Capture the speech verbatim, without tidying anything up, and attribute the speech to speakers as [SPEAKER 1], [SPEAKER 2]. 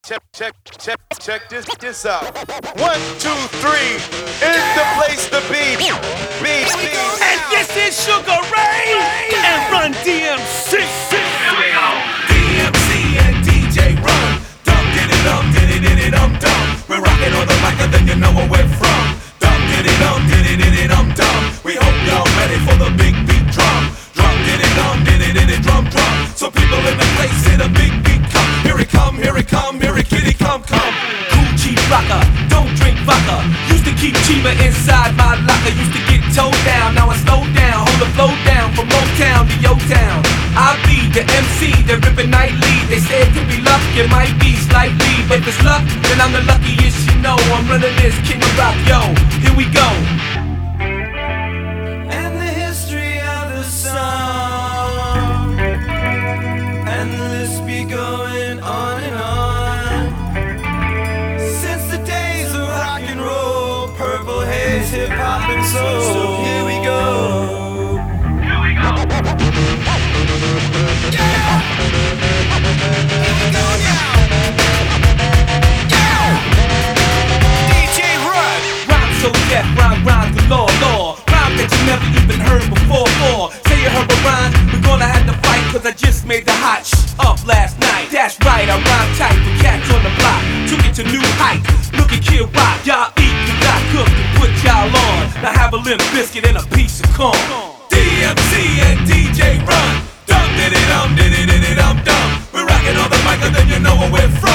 [SPEAKER 1] check, check, check, check this, this out. One, two, three is the place to be. Be, be.
[SPEAKER 2] And this is Sugar Ray and Run D M C.
[SPEAKER 3] Here we go. D M C and D J Run. Dum diddy dum diddy diddy dum dum. We're rocking on the mic and then you know where we're from. Dum diddy dum diddy diddy dum dum. We hope y'all ready for the big beat drum. Drum diddy dum diddy diddy drum drum. So people in the place hit a big beat come. Here it come, here it come, here it kitty come come.
[SPEAKER 4] Cool cheap rocker, don't drink vodka. Used to keep Chiba inside my locker. Used to get towed down, now I slow down. Hold the flow down from Motown to Yo Town. I be the M C, they're ripping nightly. They say it could be luck, it might be slightly. But if it's luck, then I'm the luckiest you know. I'm running this King of Rock, yo, here we go.
[SPEAKER 5] And the history of the song, and the list be going on and on. Since the days of rock and roll, Purple Haze, hip hop and soul. So here we go.
[SPEAKER 3] Here we go.
[SPEAKER 5] Yeah! Here we go now! Yeah! D J Run!
[SPEAKER 4] Rhyme so deaf, rhyme, rhyme galore, law. Rhyme that you never even heard before, or say you heard a rhyme, we're gonna have to fight, cause I just made the hot sh- up last night. That's right, I rhyme tight, the cats on the block, took it to new heights. Look at Kid Rock, y'all eat, you got cooked and put y'all on. Now have a limp biscuit and a piece of corn.
[SPEAKER 3] D M C and D J Run. Dum diddy dum diddy diddy dum dum. We're rocking on the mic and then you know where we're from.